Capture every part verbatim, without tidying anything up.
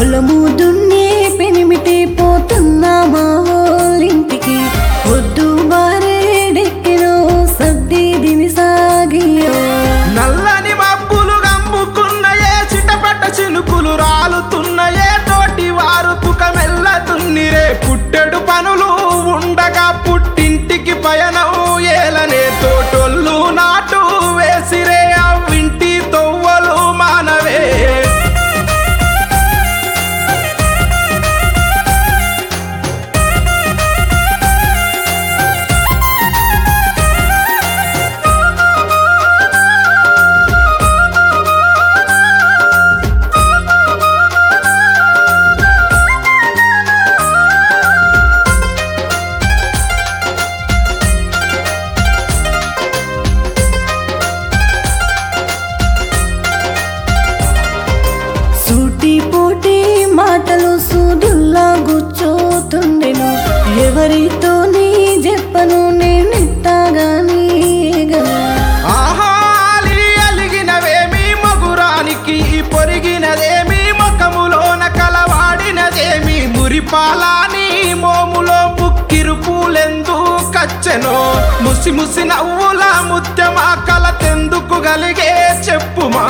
పొలము దున్నే పెనిమిటి పోతున్నా మా ఓలింటికి వద్దు బారేడెక్కినో సద్ది దిని సాగియో నల్లని మబ్బులు గమ్ముకున్నయే చిటపట చినుకులు రాలుతున్నయే తోటి వారు తుకమెల్ల దున్నిరే పుట్టెడు పనులు ఉండగా పుట్టింటికి పయనం ఏలనే తోటొల్లు నాటు వేసిరే అవ్వింటి తొవ్వలు మానవే సూటి పోటీ మాటలు సూదుల్లా గుచ్చోతుండెను ఎవరితో నీ చెప్పను నేనెట్టాగాని ఆహాలి అలిగినవేమి మగురానికి పొరిగినదేమి ముఖములోన కలవాడినదేమి మురిపాలాని మోములో బుక్కిరు పూలెందు కచ్చెను ముసి ముసి నవ్వుల ముత్యమా కలతెందుకు గలిగే చెప్పుమా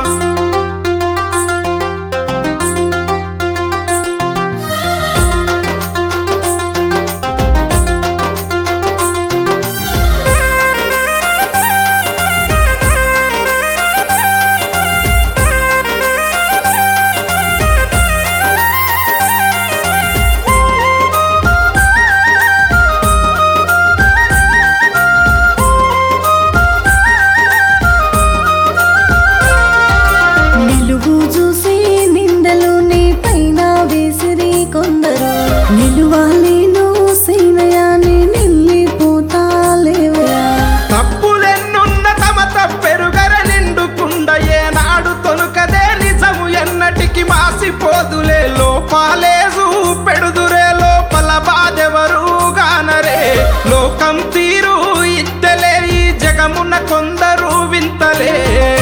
నిలువు చూసి నిందలు నీ పైన వేసిరి కొందరు నిలువాలేను సీనయాని నిల్లిపోతాలేవయా తప్పులెన్నున్న తమ తప్పెరుగర నిండుకుండ ఏనాడు తొలుకదే నిజము ఎన్నటికి మాసిపోదులే లోపాలేసు పెడుదురే లోపల బాధెవరు గానరే లోకం తీరు ఇద్దలే ఈ జగమున కొందరు వింతలే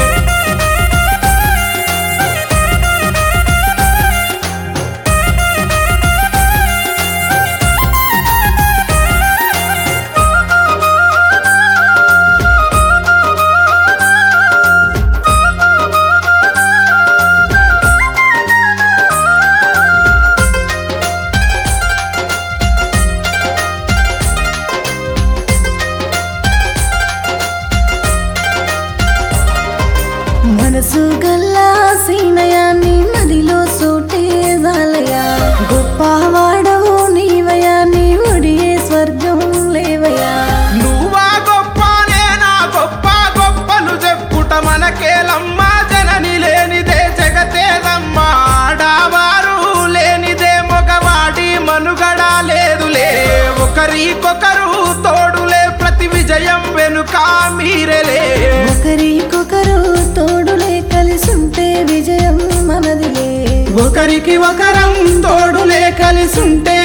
మనసు గల్లా సీనయాన్ని నదిలో సోటే జాలయా గొప్పవాడవు నీవయా నీ ఒడియే స్వర్గం లేవయా నువ్వా గొప్ప నేనా గొప్ప గొప్పలు చెప్పుట మనకేలమ్మా జనని లేనిదే జగతేదమ్మా ఆడవారు లేనిదే మగవాడి మనుగడ లేదులే ఒకరికొకరు తోడులే ప్రతి విజయం వెనుక మీరెలే ఒకరికొకరు తోడులే కలిసుంటే విజయం మనదిలే ఒకరికి ఒకరం తోడులే కలిసుంటే